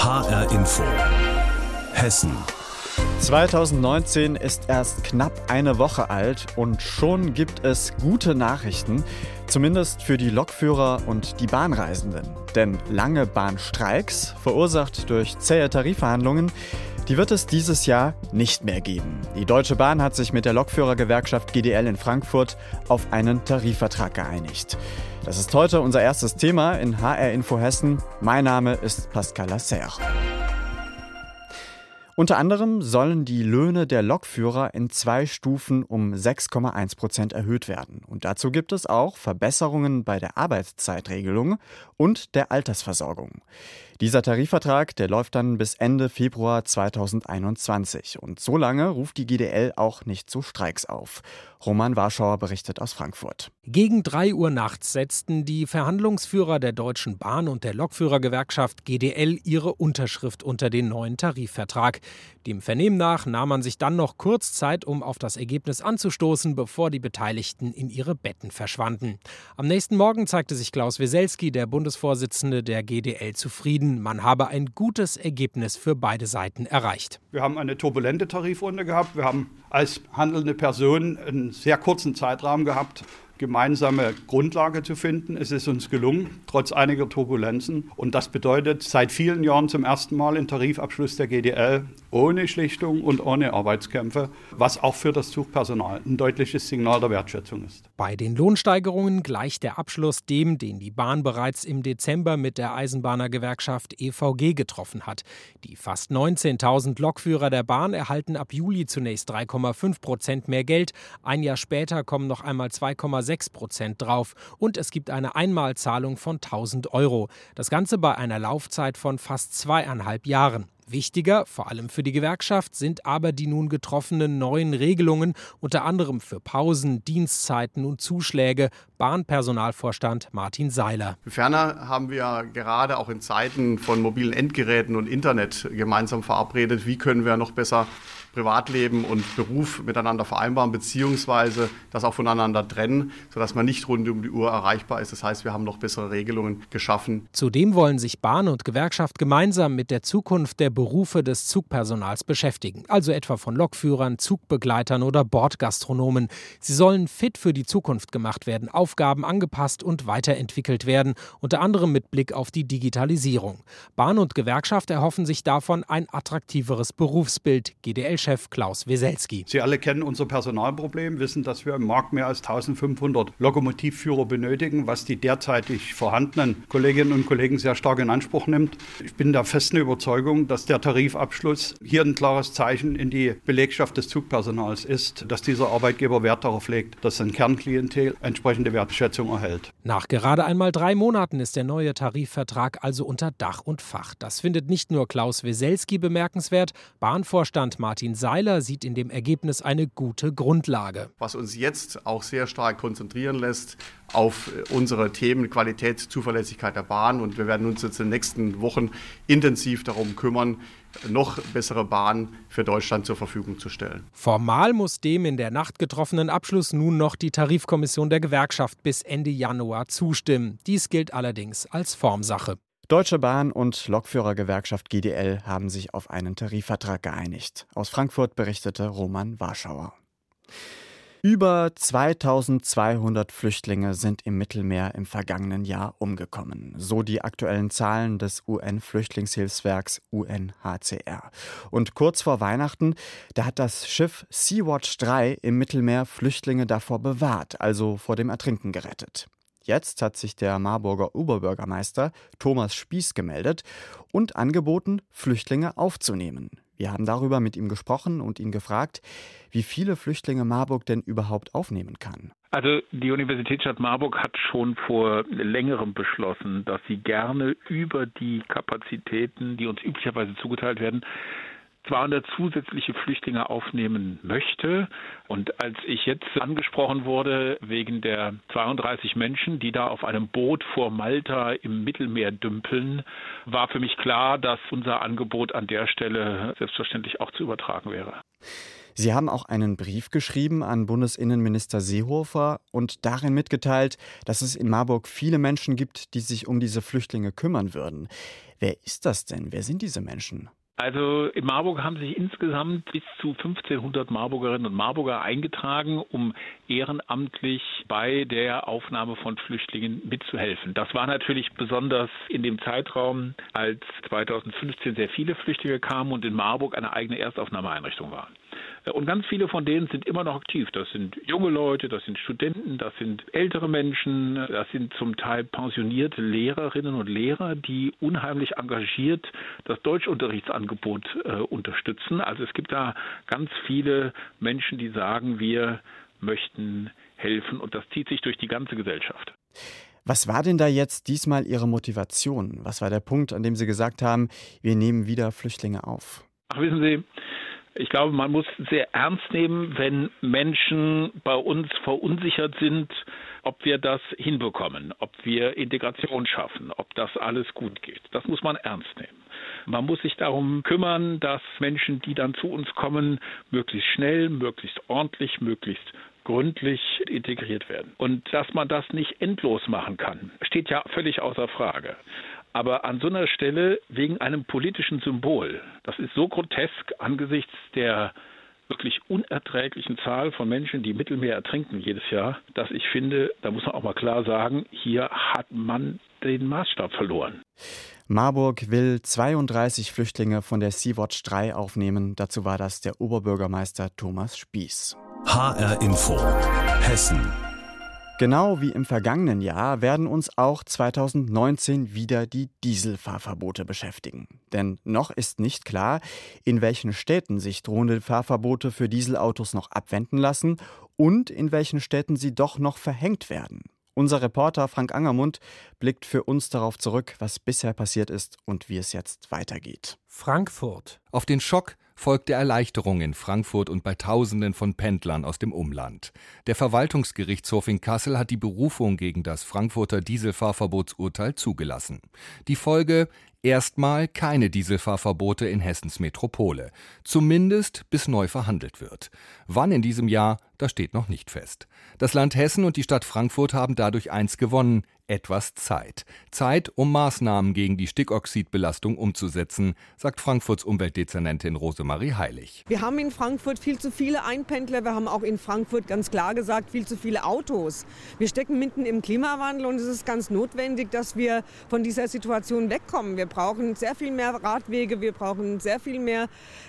HR Info Hessen. 2019 ist erst knapp eine Woche alt und schon gibt es gute Nachrichten, zumindest für die Lokführer und die Bahnreisenden. Denn lange Bahnstreiks, verursacht durch zähe Tarifverhandlungen, die wird es dieses Jahr nicht mehr geben. Die Deutsche Bahn hat sich mit der Lokführergewerkschaft GDL in Frankfurt auf einen Tarifvertrag geeinigt. Das ist heute unser erstes Thema in HR Info Hessen. Mein Name ist Pascal Lasserre. Unter anderem sollen die Löhne der Lokführer in 2 Stufen um 6,1% erhöht werden. Und dazu gibt es auch Verbesserungen bei der Arbeitszeitregelung und der Altersversorgung. Dieser Tarifvertrag, der läuft dann bis Ende Februar 2021. Und so lange ruft die GDL auch nicht zu Streiks auf. Roman Warschauer berichtet aus Frankfurt. Gegen 3 Uhr nachts setzten die Verhandlungsführer der Deutschen Bahn und der Lokführergewerkschaft GDL ihre Unterschrift unter den neuen Tarifvertrag. Dem Vernehmen nach nahm man sich dann noch kurz Zeit, um auf das Ergebnis anzustoßen, bevor die Beteiligten in ihre Betten verschwanden. Am nächsten Morgen zeigte sich Klaus Wieselski, der Bundesvorsitzende der GDL, zufrieden. Man habe ein gutes Ergebnis für beide Seiten erreicht. Wir haben eine turbulente Tarifrunde gehabt. Wir haben als handelnde Person einen sehr kurzen Zeitrahmen gehabt, gemeinsame Grundlage zu finden. Es ist uns gelungen, trotz einiger Turbulenzen. Und das bedeutet seit vielen Jahren zum ersten Mal ein Tarifabschluss der GDL ohne Schlichtung und ohne Arbeitskämpfe, was auch für das Zugpersonal ein deutliches Signal der Wertschätzung ist. Bei den Lohnsteigerungen gleicht der Abschluss dem, den die Bahn bereits im Dezember mit der Eisenbahnergewerkschaft EVG getroffen hat. Die fast 19.000 Lokführer der Bahn erhalten ab Juli zunächst 3,5% mehr Geld. Ein Jahr später kommen noch einmal 2,6% drauf. Und es gibt eine Einmalzahlung von 1.000 €. Das Ganze bei einer Laufzeit von fast 2,5 Jahren. Wichtiger, vor allem für die Gewerkschaft, sind aber die nun getroffenen neuen Regelungen, unter anderem für Pausen, Dienstzeiten und Zuschläge. Bahnpersonalvorstand Martin Seiler. Ferner haben wir gerade auch in Zeiten von mobilen Endgeräten und Internet gemeinsam verabredet, wie können wir noch besser Privatleben und Beruf miteinander vereinbaren, beziehungsweise das auch voneinander trennen, sodass man nicht rund um die Uhr erreichbar ist. Das heißt, wir haben noch bessere Regelungen geschaffen. Zudem wollen sich Bahn und Gewerkschaft gemeinsam mit der Zukunft der Berufe des Zugpersonals beschäftigen. Also etwa von Lokführern, Zugbegleitern oder Bordgastronomen. Sie sollen fit für die Zukunft gemacht werden, Aufgaben angepasst und weiterentwickelt werden, unter anderem mit Blick auf die Digitalisierung. Bahn und Gewerkschaft erhoffen sich davon ein attraktiveres Berufsbild. GDL-Chef Klaus Wieselski. Sie alle kennen unser Personalproblem, wissen, dass wir im Markt mehr als 1.500 Lokomotivführer benötigen, was die derzeitig vorhandenen Kolleginnen und Kollegen sehr stark in Anspruch nimmt. Ich bin der festen Überzeugung, dass der Tarifabschluss hier ein klares Zeichen in die Belegschaft des Zugpersonals ist, dass dieser Arbeitgeber Wert darauf legt, dass sein Kernklientel entsprechende Wertschätzung erhält. Nach gerade einmal 3 Monaten ist der neue Tarifvertrag also unter Dach und Fach. Das findet nicht nur Klaus Wieselski bemerkenswert. Bahnvorstand Martin Seiler sieht in dem Ergebnis eine gute Grundlage. Was uns jetzt auch sehr stark konzentrieren lässt auf unsere Themen Qualität, Zuverlässigkeit der Bahn. Und wir werden uns jetzt in den nächsten Wochen intensiv darum kümmern, noch bessere Bahnen für Deutschland zur Verfügung zu stellen. Formal muss dem in der Nacht getroffenen Abschluss nun noch die Tarifkommission der Gewerkschaft bis Ende Januar zustimmen. Dies gilt allerdings als Formsache. Deutsche Bahn und Lokführergewerkschaft GDL haben sich auf einen Tarifvertrag geeinigt. Aus Frankfurt berichtete Roman Warschauer. Über 2.200 Flüchtlinge sind im Mittelmeer im vergangenen Jahr umgekommen. So die aktuellen Zahlen des UN-Flüchtlingshilfswerks UNHCR. Und kurz vor Weihnachten, da hat das Schiff Sea-Watch 3 im Mittelmeer Flüchtlinge davor bewahrt, also vor dem Ertrinken gerettet. Jetzt hat sich der Marburger Oberbürgermeister Thomas Spieß gemeldet und angeboten, Flüchtlinge aufzunehmen. Wir haben darüber mit ihm gesprochen und ihn gefragt, wie viele Flüchtlinge Marburg denn überhaupt aufnehmen kann. Also die Universitätsstadt Marburg hat schon vor längerem beschlossen, dass sie gerne über die Kapazitäten, die uns üblicherweise zugeteilt werden, 200 zusätzliche Flüchtlinge aufnehmen möchte. Und als ich jetzt angesprochen wurde wegen der 32 Menschen, die da auf einem Boot vor Malta im Mittelmeer dümpeln, war für mich klar, dass unser Angebot an der Stelle selbstverständlich auch zu übertragen wäre. Sie haben auch einen Brief geschrieben an Bundesinnenminister Seehofer und darin mitgeteilt, dass es in Marburg viele Menschen gibt, die sich um diese Flüchtlinge kümmern würden. Wer ist das denn? Wer sind diese Menschen? Also in Marburg haben sich insgesamt bis zu 1500 Marburgerinnen und Marburger eingetragen, um ehrenamtlich bei der Aufnahme von Flüchtlingen mitzuhelfen. Das war natürlich besonders in dem Zeitraum, als 2015 sehr viele Flüchtlinge kamen und in Marburg eine eigene Erstaufnahmeeinrichtung war. Und ganz viele von denen sind immer noch aktiv. Das sind junge Leute, das sind Studenten, das sind ältere Menschen, das sind zum Teil pensionierte Lehrerinnen und Lehrer, die unheimlich engagiert das Deutschunterrichtsangebot unterstützen. Also es gibt da ganz viele Menschen, die sagen, wir möchten helfen, und das zieht sich durch die ganze Gesellschaft. Was war denn da jetzt diesmal Ihre Motivation? Was war der Punkt, an dem Sie gesagt haben, wir nehmen wieder Flüchtlinge auf? Ach, wissen Sie, ich glaube, man muss sehr ernst nehmen, wenn Menschen bei uns verunsichert sind, ob wir das hinbekommen, ob wir Integration schaffen, ob das alles gut geht. Das muss man ernst nehmen. Man muss sich darum kümmern, dass Menschen, die dann zu uns kommen, möglichst schnell, möglichst ordentlich, möglichst gründlich integriert werden. Und dass man das nicht endlos machen kann, steht ja völlig außer Frage. Aber an so einer Stelle wegen einem politischen Symbol, das ist so grotesk angesichts der wirklich unerträglichen Zahl von Menschen, die im Mittelmeer ertrinken jedes Jahr, dass ich finde, da muss man auch mal klar sagen, hier hat man den Maßstab verloren. Marburg will 32 Flüchtlinge von der Sea-Watch 3 aufnehmen. Dazu war das der Oberbürgermeister Thomas Spieß. HR Info, Hessen. Genau wie im vergangenen Jahr werden uns auch 2019 wieder die Dieselfahrverbote beschäftigen. Denn noch ist nicht klar, in welchen Städten sich drohende Fahrverbote für Dieselautos noch abwenden lassen und in welchen Städten sie doch noch verhängt werden. Unser Reporter Frank Angermund blickt für uns darauf zurück, was bisher passiert ist und wie es jetzt weitergeht. Frankfurt. Auf den Schock folgte Erleichterung in Frankfurt und bei Tausenden von Pendlern aus dem Umland. Der Verwaltungsgerichtshof in Kassel hat die Berufung gegen das Frankfurter Dieselfahrverbotsurteil zugelassen. Die Folge: erstmal keine Dieselfahrverbote in Hessens Metropole. Zumindest bis neu verhandelt wird. Wann in diesem Jahr, das steht noch nicht fest. Das Land Hessen und die Stadt Frankfurt haben dadurch eins gewonnen: etwas Zeit. Zeit, um Maßnahmen gegen die Stickoxidbelastung umzusetzen, sagt Frankfurts Umweltdezernentin Rosemarie Heilig. Wir haben in Frankfurt viel zu viele Einpendler. Wir haben auch in Frankfurt ganz klar gesagt, viel zu viele Autos. Wir stecken mitten im Klimawandel und es ist ganz notwendig, dass wir von dieser Situation wegkommen. Wir brauchen sehr viel mehr Radwege, wir brauchen sehr viel mehr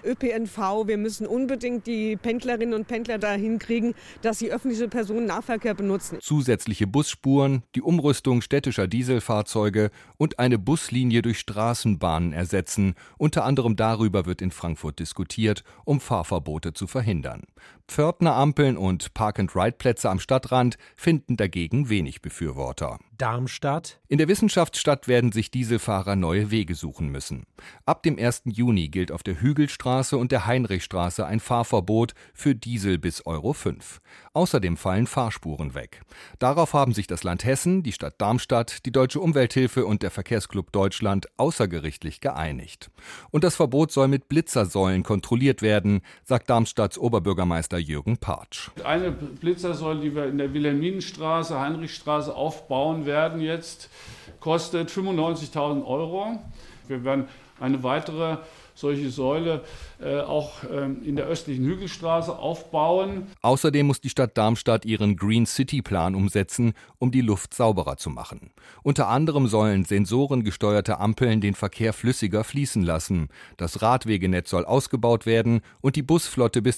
ÖPNV. Wir müssen unbedingt die Pendlerinnen und Pendler dahin kriegen, dass sie öffentliche Personennahverkehr benutzen. Zusätzliche Busspuren, die Umrüstung städtischer Dieselfahrzeuge und eine Buslinie durch Straßenbahnen ersetzen. Unter anderem darüber wird in Frankfurt diskutiert, um Fahrverbote zu verhindern. Pförtnerampeln und Park-and-Ride-Plätze am Stadtrand finden dagegen wenig Befürworter. Darmstadt. In der Wissenschaftsstadt werden sich Dieselfahrer neue Wege suchen müssen. Ab dem 1. Juni gilt auf der Hügelstraße und der Heinrichstraße ein Fahrverbot für Diesel bis Euro 5. Außerdem fallen Fahrspuren weg. Darauf haben sich das Land Hessen, die Stadt Darmstadt, die Deutsche Umwelthilfe und der Verkehrsclub Deutschland außergerichtlich geeinigt. Und das Verbot soll mit Blitzersäulen kontrolliert werden, sagt Darmstadts Oberbürgermeister Jürgen Partsch. Eine Blitzersäule, die wir in der Wilhelminenstraße, Heinrichstraße aufbauen werden jetzt, kostet 95.000 €. Wir werden eine weitere solche Säule auch in der östlichen Hügelstraße aufbauen. Außerdem muss die Stadt Darmstadt ihren Green City Plan umsetzen, um die Luft sauberer zu machen. Unter anderem sollen sensorengesteuerte Ampeln den Verkehr flüssiger fließen lassen. Das Radwegenetz soll ausgebaut werden und die Busflotte bis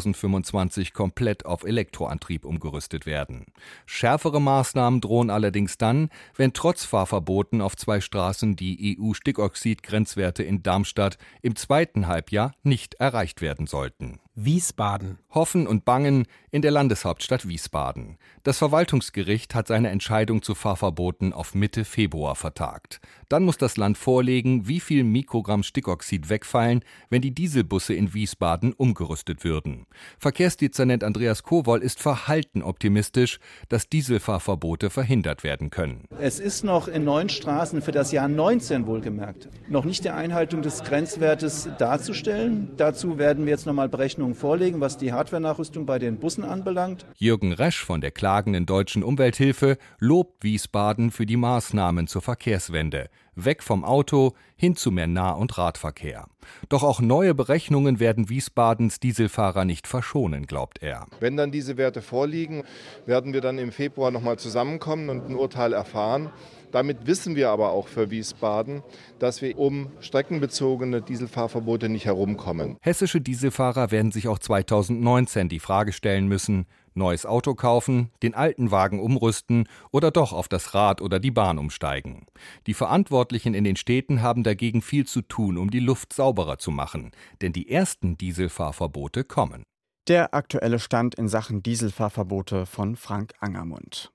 2025 komplett auf Elektroantrieb umgerüstet werden. Schärfere Maßnahmen drohen allerdings dann, wenn trotz Fahrverboten auf 2 Straßen die EU-Stickoxid-Grenzwerte in Darmstadt im zweiten Halbjahr nicht erreicht werden sollten. Wiesbaden. Hoffen und Bangen in der Landeshauptstadt Wiesbaden. Das Verwaltungsgericht hat seine Entscheidung zu Fahrverboten auf Mitte Februar vertagt. Dann muss das Land vorlegen, wie viel Mikrogramm Stickoxid wegfallen, wenn die Dieselbusse in Wiesbaden umgerüstet würden. Verkehrsdezernent Andreas Kowol ist verhalten optimistisch, dass Dieselfahrverbote verhindert werden können. Es ist noch in 9 Straßen für das Jahr 19 wohlgemerkt noch nicht die Einhaltung des Grenzwertes darzustellen. Dazu werden wir jetzt nochmal berechnen, Berechnungen vorlegen, was die Hardware-Nachrüstung bei den Bussen anbelangt. Jürgen Resch von der klagenden Deutschen Umwelthilfe lobt Wiesbaden für die Maßnahmen zur Verkehrswende. Weg vom Auto, hin zu mehr Nah- und Radverkehr. Doch auch neue Berechnungen werden Wiesbadens Dieselfahrer nicht verschonen, glaubt er. Wenn dann diese Werte vorliegen, werden wir dann im Februar nochmal zusammenkommen und ein Urteil erfahren. Damit wissen wir aber auch für Wiesbaden, dass wir um streckenbezogene Dieselfahrverbote nicht herumkommen. Hessische Dieselfahrer werden sich auch 2019 die Frage stellen müssen: Neues Auto kaufen, den alten Wagen umrüsten oder doch auf das Rad oder die Bahn umsteigen. Die Verantwortlichen in den Städten haben dagegen viel zu tun, um die Luft sauberer zu machen. Denn die ersten Dieselfahrverbote kommen. Der aktuelle Stand in Sachen Dieselfahrverbote von Frank Angermund.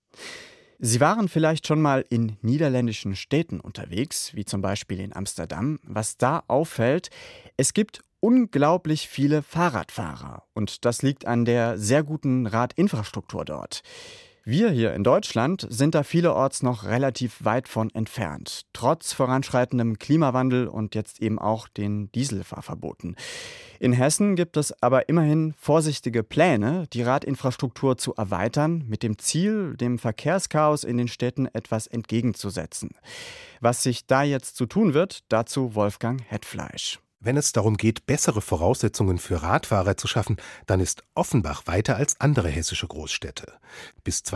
Sie waren vielleicht schon mal in niederländischen Städten unterwegs, wie zum Beispiel in Amsterdam. Was da auffällt: Es gibt unglaublich viele Fahrradfahrer. Und das liegt an der sehr guten Radinfrastruktur dort. Wir hier in Deutschland sind da vielerorts noch relativ weit von entfernt. Trotz voranschreitendem Klimawandel und jetzt eben auch den Dieselfahrverboten. In Hessen gibt es aber immerhin vorsichtige Pläne, die Radinfrastruktur zu erweitern, mit dem Ziel, dem Verkehrschaos in den Städten etwas entgegenzusetzen. Was sich da jetzt zu tun wird, dazu Wolfgang Hetfleisch. Wenn es darum geht, bessere Voraussetzungen für Radfahrer zu schaffen, dann ist Offenbach weiter als andere hessische Großstädte. Bis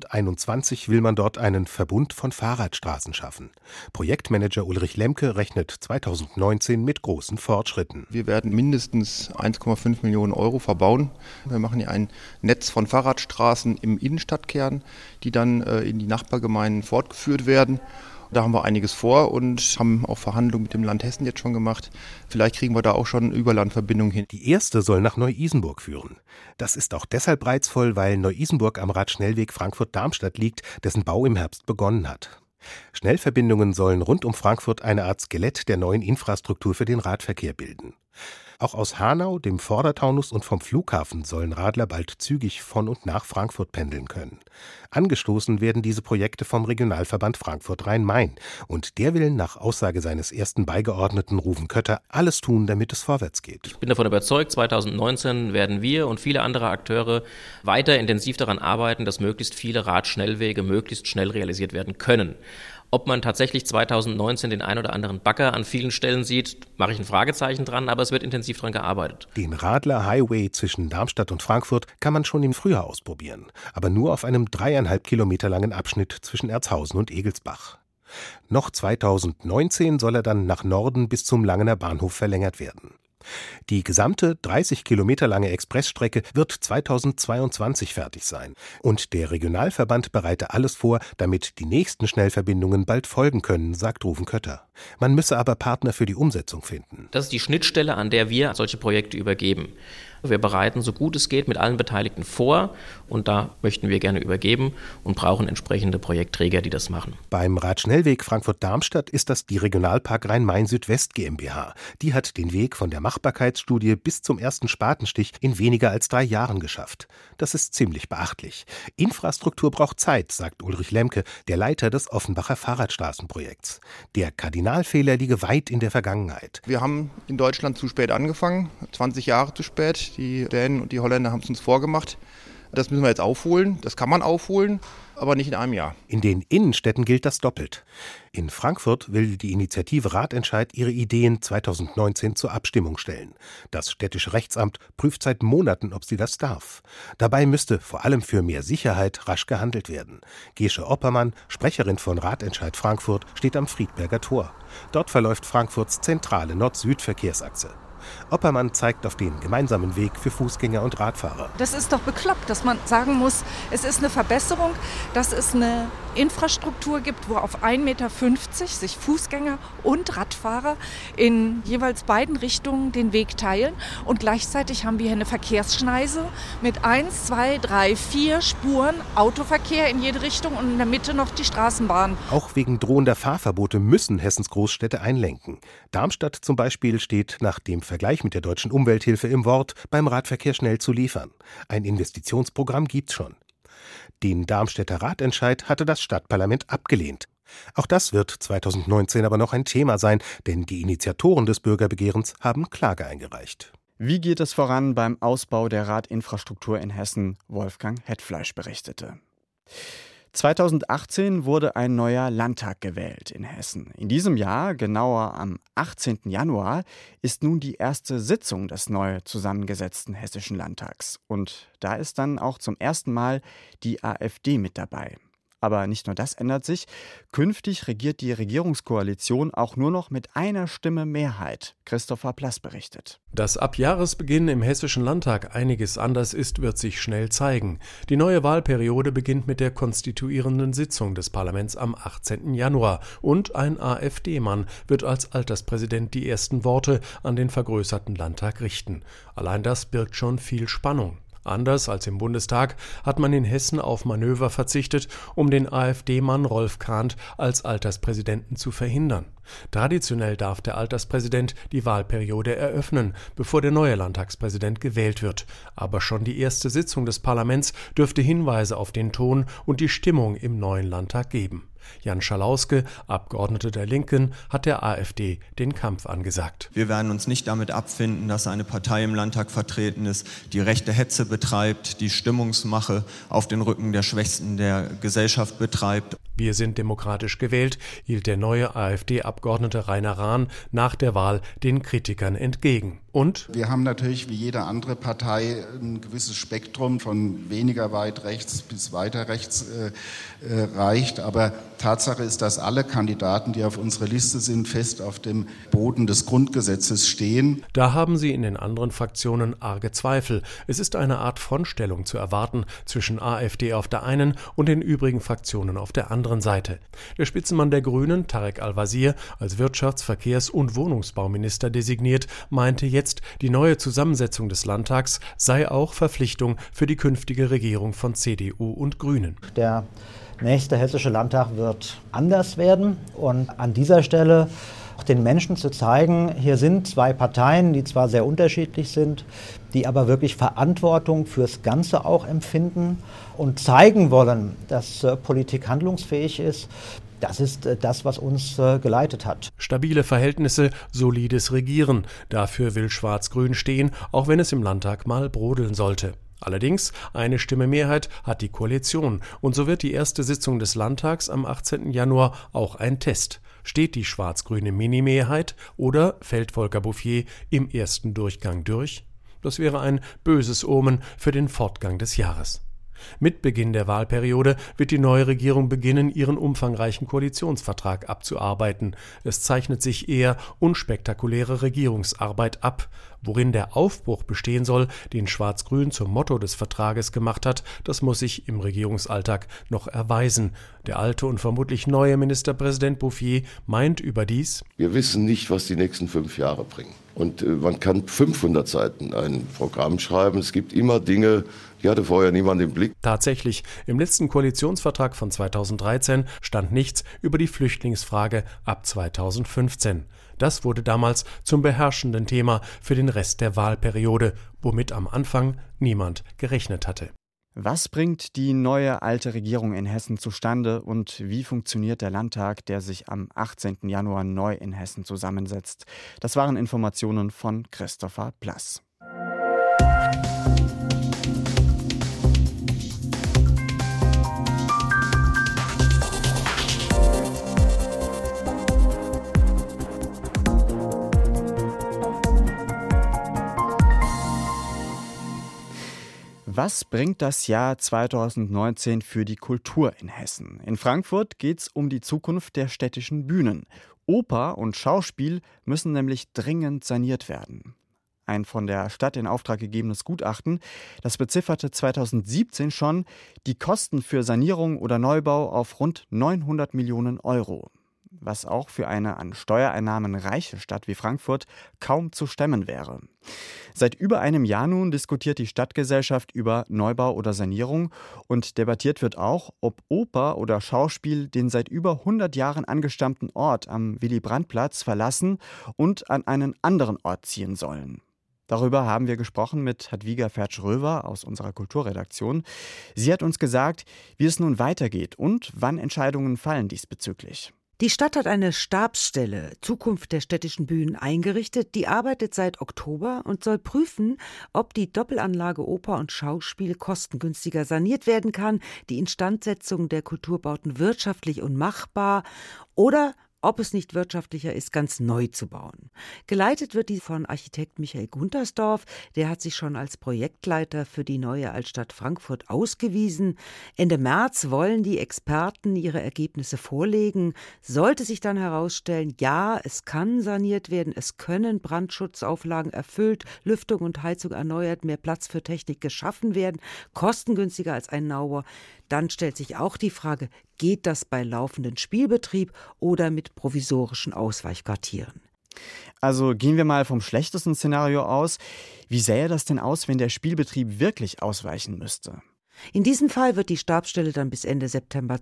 2021 will man dort einen Verbund von Fahrradstraßen schaffen. Projektmanager Ulrich Lemke rechnet 2019 mit großen Fortschritten. Wir werden mindestens 1,5 Millionen Euro verbauen. Wir machen hier ein Netz von Fahrradstraßen im Innenstadtkern, die dann in die Nachbargemeinden fortgeführt werden. Da haben wir einiges vor und haben auch Verhandlungen mit dem Land Hessen jetzt schon gemacht. Vielleicht kriegen wir da auch schon Überlandverbindungen hin. Die erste soll nach Neu-Isenburg führen. Das ist auch deshalb reizvoll, weil Neu-Isenburg am Radschnellweg Frankfurt-Darmstadt liegt, dessen Bau im Herbst begonnen hat. Schnellverbindungen sollen rund um Frankfurt eine Art Skelett der neuen Infrastruktur für den Radverkehr bilden. Auch aus Hanau, dem Vordertaunus und vom Flughafen sollen Radler bald zügig von und nach Frankfurt pendeln können. Angestoßen werden diese Projekte vom Regionalverband Frankfurt-Rhein-Main. Und der will nach Aussage seines ersten Beigeordneten Ruven Kötter alles tun, damit es vorwärts geht. Ich bin davon überzeugt, 2019 werden wir und viele andere Akteure weiter intensiv daran arbeiten, dass möglichst viele Radschnellwege möglichst schnell realisiert werden können. Ob man tatsächlich 2019 den ein oder anderen Bagger an vielen Stellen sieht, mache ich ein Fragezeichen dran, aber es wird intensiv daran gearbeitet. Den Radler Highway zwischen Darmstadt und Frankfurt kann man schon im Frühjahr ausprobieren, aber nur auf einem 3,5 Kilometer langen Abschnitt zwischen Erzhausen und Egelsbach. Noch 2019 soll er dann nach Norden bis zum Langener Bahnhof verlängert werden. Die gesamte 30 Kilometer lange Expressstrecke wird 2022 fertig sein. Und der Regionalverband bereite alles vor, damit die nächsten Schnellverbindungen bald folgen können, sagt Ruven Kötter. Man müsse aber Partner für die Umsetzung finden. Das ist die Schnittstelle, an der wir solche Projekte übergeben. Wir bereiten so gut es geht mit allen Beteiligten vor und da möchten wir gerne übergeben und brauchen entsprechende Projektträger, die das machen. Beim Radschnellweg Frankfurt-Darmstadt ist das die Regionalpark Rhein-Main-Südwest GmbH. Die hat den Weg von der Machbarkeitsstudie bis zum ersten Spatenstich in weniger als 3 Jahren geschafft. Das ist ziemlich beachtlich. Infrastruktur braucht Zeit, sagt Ulrich Lemke, der Leiter des Offenbacher Fahrradstraßenprojekts. Der Kardinalfehler liege weit in der Vergangenheit. Wir haben in Deutschland zu spät angefangen, 20 Jahre zu spät. Die Dänen und die Holländer haben es uns vorgemacht. Das müssen wir jetzt aufholen. Das kann man aufholen, aber nicht in einem Jahr. In den Innenstädten gilt das doppelt. In Frankfurt will die Initiative Radentscheid ihre Ideen 2019 zur Abstimmung stellen. Das städtische Rechtsamt prüft seit Monaten, ob sie das darf. Dabei müsste vor allem für mehr Sicherheit rasch gehandelt werden. Gesche Oppermann, Sprecherin von Radentscheid Frankfurt, steht am Friedberger Tor. Dort verläuft Frankfurts zentrale Nord-Süd-Verkehrsachse. Oppermann zeigt auf den gemeinsamen Weg für Fußgänger und Radfahrer. Das ist doch bekloppt, dass man sagen muss, es ist eine Verbesserung, dass es eine Infrastruktur gibt, wo auf 1,50 Meter sich Fußgänger und Radfahrer in jeweils beiden Richtungen den Weg teilen. Und gleichzeitig haben wir hier eine Verkehrsschneise mit 1, 2, 3, 4 Spuren Autoverkehr in jede Richtung und in der Mitte noch die Straßenbahn. Auch wegen drohender Fahrverbote müssen Hessens Großstädte einlenken. Darmstadt zum Beispiel steht nach dem Vergleich mit der Deutschen Umwelthilfe im Wort, beim Radverkehr schnell zu liefern. Ein Investitionsprogramm gibt's schon. Den Darmstädter Radentscheid hatte das Stadtparlament abgelehnt. Auch das wird 2019 aber noch ein Thema sein, denn die Initiatoren des Bürgerbegehrens haben Klage eingereicht. Wie geht es voran beim Ausbau der Radinfrastruktur in Hessen? Wolfgang Hetfleisch berichtete. 2018 wurde ein neuer Landtag gewählt in Hessen. In diesem Jahr, genauer am 18. Januar, ist nun die erste Sitzung des neu zusammengesetzten Hessischen Landtags. Und da ist dann auch zum ersten Mal die AfD mit dabei. Aber nicht nur das ändert sich. Künftig regiert die Regierungskoalition auch nur noch mit einer Stimme Mehrheit. Christopher Plass berichtet. Dass ab Jahresbeginn im Hessischen Landtag einiges anders ist, wird sich schnell zeigen. Die neue Wahlperiode beginnt mit der konstituierenden Sitzung des Parlaments am 18. Januar. Und ein AfD-Mann wird als Alterspräsident die ersten Worte an den vergrößerten Landtag richten. Allein das birgt schon viel Spannung. Anders als im Bundestag hat man in Hessen auf Manöver verzichtet, um den AfD-Mann Rolf Kahnt als Alterspräsidenten zu verhindern. Traditionell darf der Alterspräsident die Wahlperiode eröffnen, bevor der neue Landtagspräsident gewählt wird. Aber schon die erste Sitzung des Parlaments dürfte Hinweise auf den Ton und die Stimmung im neuen Landtag geben. Jan Schalauske, Abgeordneter der Linken, hat der AfD den Kampf angesagt. Wir werden uns nicht damit abfinden, dass eine Partei im Landtag vertreten ist, die rechte Hetze betreibt, die Stimmungsmache auf den Rücken der Schwächsten der Gesellschaft betreibt. Wir sind demokratisch gewählt, hielt der neue AfD-Abgeordnete Rainer Rahn nach der Wahl den Kritikern entgegen. Und wir haben natürlich wie jede andere Partei ein gewisses Spektrum von weniger weit rechts bis weiter rechts reicht. Aber Tatsache ist, dass alle Kandidaten, die auf unserer Liste sind, fest auf dem Boden des Grundgesetzes stehen. Da haben sie in den anderen Fraktionen arge Zweifel. Es ist eine Art Frontstellung zu erwarten zwischen AfD auf der einen und den übrigen Fraktionen auf der anderen Seite. Der Spitzenmann der Grünen, Tarek Al-Wazir, als Wirtschafts-, Verkehrs- und Wohnungsbauminister designiert, meinte jetzt, die neue Zusammensetzung des Landtags sei auch Verpflichtung für die künftige Regierung von CDU und Grünen. Der nächste Hessische Landtag wird anders werden und an dieser Stelle auch den Menschen zu zeigen, hier sind zwei Parteien, die zwar sehr unterschiedlich sind, die aber wirklich Verantwortung fürs Ganze auch empfinden und zeigen wollen, dass Politik handlungsfähig ist. Das ist das, was uns geleitet hat. Stabile Verhältnisse, solides Regieren. Dafür will Schwarz-Grün stehen, auch wenn es im Landtag mal brodeln sollte. Allerdings, eine Stimme Mehrheit hat die Koalition. Und so wird die erste Sitzung des Landtags am 18. Januar auch ein Test. Steht die schwarz-grüne Mini-Mehrheit oder fällt Volker Bouffier im ersten Durchgang durch? Das wäre ein böses Omen für den Fortgang des Jahres. Mit Beginn der Wahlperiode wird die neue Regierung beginnen, ihren umfangreichen Koalitionsvertrag abzuarbeiten. Es zeichnet sich eher unspektakuläre Regierungsarbeit ab. Worin der Aufbruch bestehen soll, den Schwarz-Grün zum Motto des Vertrages gemacht hat, das muss sich im Regierungsalltag noch erweisen. Der alte und vermutlich neue Ministerpräsident Bouffier meint überdies: Wir wissen nicht, was die nächsten 5 Jahre bringen. Und man kann 500 Seiten ein Programm schreiben. Es gibt immer Dinge, die hatte vorher niemand im Blick. Tatsächlich, im letzten Koalitionsvertrag von 2013 stand nichts über die Flüchtlingsfrage ab 2015. Das wurde damals zum beherrschenden Thema für den Rest der Wahlperiode, womit am Anfang niemand gerechnet hatte. Was bringt die neue alte Regierung in Hessen zustande und wie funktioniert der Landtag, der sich am 18. Januar neu in Hessen zusammensetzt? Das waren Informationen von Christopher Plass. Was bringt das Jahr 2019 für die Kultur in Hessen? In Frankfurt geht es um die Zukunft der städtischen Bühnen. Oper und Schauspiel müssen nämlich dringend saniert werden. Ein von der Stadt in Auftrag gegebenes Gutachten, das bezifferte 2017 schon die Kosten für Sanierung oder Neubau auf rund 900 Millionen Euro. Was auch für eine an Steuereinnahmen reiche Stadt wie Frankfurt kaum zu stemmen wäre. Seit über einem Jahr nun diskutiert die Stadtgesellschaft über Neubau oder Sanierung und debattiert wird auch, ob Oper oder Schauspiel den seit über 100 Jahren angestammten Ort am Willy-Brandt-Platz verlassen und an einen anderen Ort ziehen sollen. Darüber haben wir gesprochen mit Hadwiga Fertsch-Röver aus unserer Kulturredaktion. Sie hat uns gesagt, wie es nun weitergeht und wann Entscheidungen fallen diesbezüglich. Die Stadt hat eine Stabsstelle Zukunft der städtischen Bühnen eingerichtet. Die arbeitet seit Oktober und soll prüfen, ob die Doppelanlage Oper und Schauspiel kostengünstiger saniert werden kann, die Instandsetzung der Kulturbauten wirtschaftlich und machbar oder ob es nicht wirtschaftlicher ist, ganz neu zu bauen. Geleitet wird die von Architekt Michael Guntersdorf. Der hat sich schon als Projektleiter für die neue Altstadt Frankfurt ausgewiesen. Ende März wollen die Experten ihre Ergebnisse vorlegen. Sollte sich dann herausstellen, ja, es kann saniert werden, es können Brandschutzauflagen erfüllt, Lüftung und Heizung erneuert, mehr Platz für Technik geschaffen werden, kostengünstiger als ein Neubau, dann stellt sich auch die Frage, geht das bei laufendem Spielbetrieb oder mit provisorischen Ausweichquartieren? Also gehen wir mal vom schlechtesten Szenario aus. Wie sähe das denn aus, wenn der Spielbetrieb wirklich ausweichen müsste? In diesem Fall wird die Stabsstelle dann bis Ende September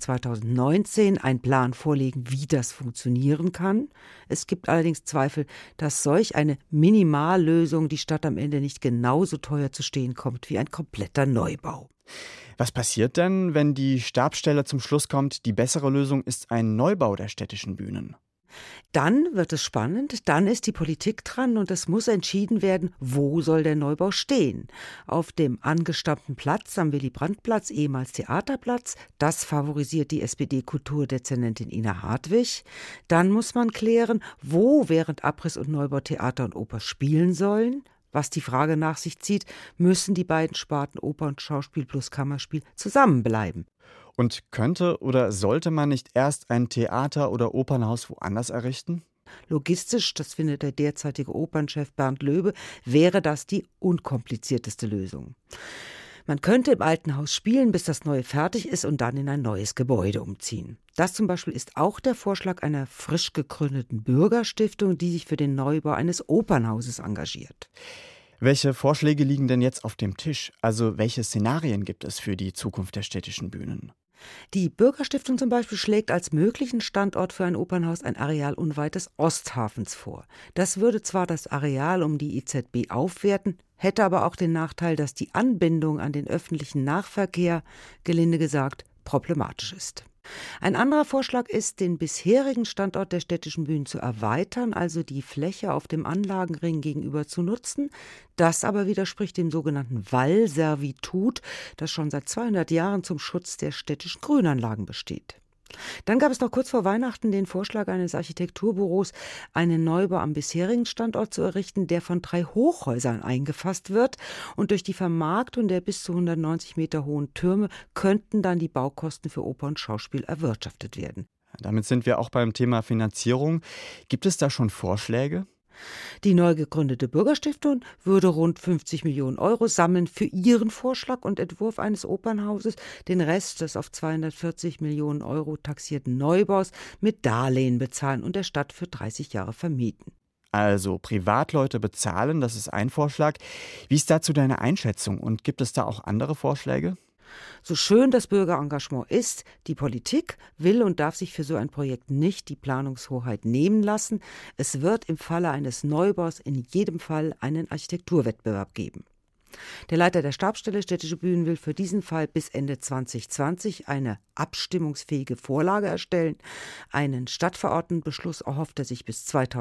2019 einen Plan vorlegen, wie das funktionieren kann. Es gibt allerdings Zweifel, dass solch eine Minimallösung die Stadt am Ende nicht genauso teuer zu stehen kommt wie ein kompletter Neubau. Was passiert denn, wenn die Stabsstelle zum Schluss kommt, die bessere Lösung ist ein Neubau der städtischen Bühnen? Dann wird es spannend, dann ist die Politik dran und es muss entschieden werden, wo soll der Neubau stehen. Auf dem angestammten Platz am Willy-Brandt-Platz, ehemals Theaterplatz, das favorisiert die SPD-Kulturdezernentin Ina Hartwig. Dann muss man klären, wo während Abriss und Neubau Theater und Oper spielen sollen. Was die Frage nach sich zieht, müssen die beiden Sparten Oper und Schauspiel plus Kammerspiel zusammenbleiben. Und könnte oder sollte man nicht erst ein Theater oder Opernhaus woanders errichten? Logistisch, das findet der derzeitige Opernchef Bernd Löbe, wäre das die unkomplizierteste Lösung. Man könnte im alten Haus spielen, bis das neue fertig ist und dann in ein neues Gebäude umziehen. Das zum Beispiel ist auch der Vorschlag einer frisch gegründeten Bürgerstiftung, die sich für den Neubau eines Opernhauses engagiert. Welche Vorschläge liegen denn jetzt auf dem Tisch? Also welche Szenarien gibt es für die Zukunft der städtischen Bühnen? Die Bürgerstiftung zum Beispiel schlägt als möglichen Standort für ein Opernhaus ein Areal unweit des Osthafens vor. Das würde zwar das Areal um die IZB aufwerten, hätte aber auch den Nachteil, dass die Anbindung an den öffentlichen Nahverkehr, gelinde gesagt, problematisch ist. Ein anderer Vorschlag ist, den bisherigen Standort der städtischen Bühnen zu erweitern, also die Fläche auf dem Anlagenring gegenüber zu nutzen. Das aber widerspricht dem sogenannten Wallservitut, das schon seit 200 Jahren zum Schutz der städtischen Grünanlagen besteht. Dann gab es noch kurz vor Weihnachten den Vorschlag eines Architekturbüros, einen Neubau am bisherigen Standort zu errichten, der von 3 Hochhäusern eingefasst wird. Und durch die Vermarktung der bis zu 190 Meter hohen Türme könnten dann die Baukosten für Oper und Schauspiel erwirtschaftet werden. Damit sind wir auch beim Thema Finanzierung. Gibt es da schon Vorschläge? Die neu gegründete Bürgerstiftung würde rund 50 Millionen Euro sammeln für ihren Vorschlag und Entwurf eines Opernhauses, den Rest des auf 240 Millionen Euro taxierten Neubaus mit Darlehen bezahlen und der Stadt für 30 Jahre vermieten. Also Privatleute bezahlen, das ist ein Vorschlag. Wie ist dazu deine Einschätzung und gibt es da auch andere Vorschläge? So schön das Bürgerengagement ist, die Politik will und darf sich für so ein Projekt nicht die Planungshoheit nehmen lassen. Es wird im Falle eines Neubaus in jedem Fall einen Architekturwettbewerb geben. Der Leiter der Stabsstelle Städtische Bühnen will für diesen Fall bis Ende 2020 eine abstimmungsfähige Vorlage erstellen. Einen Stadtverordnetenbeschluss erhofft er sich bis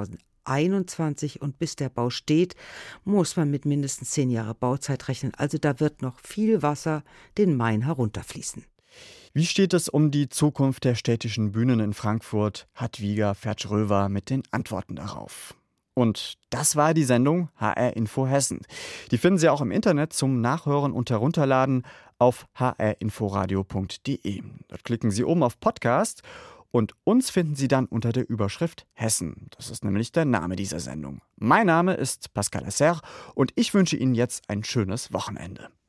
2021 und bis der Bau steht, muss man mit mindestens 10 Jahre Bauzeit rechnen. Also da wird noch viel Wasser den Main herunterfließen. Wie steht es um die Zukunft der städtischen Bühnen in Frankfurt? Hadwiga Fertsch-Röver mit den Antworten darauf. Und das war die Sendung HR Info Hessen. Die finden Sie auch im Internet zum Nachhören und Herunterladen auf hrinforadio.de. Dort klicken Sie oben auf Podcast und uns finden Sie dann unter der Überschrift Hessen. Das ist nämlich der Name dieser Sendung. Mein Name ist Pascal Esser und ich wünsche Ihnen jetzt ein schönes Wochenende.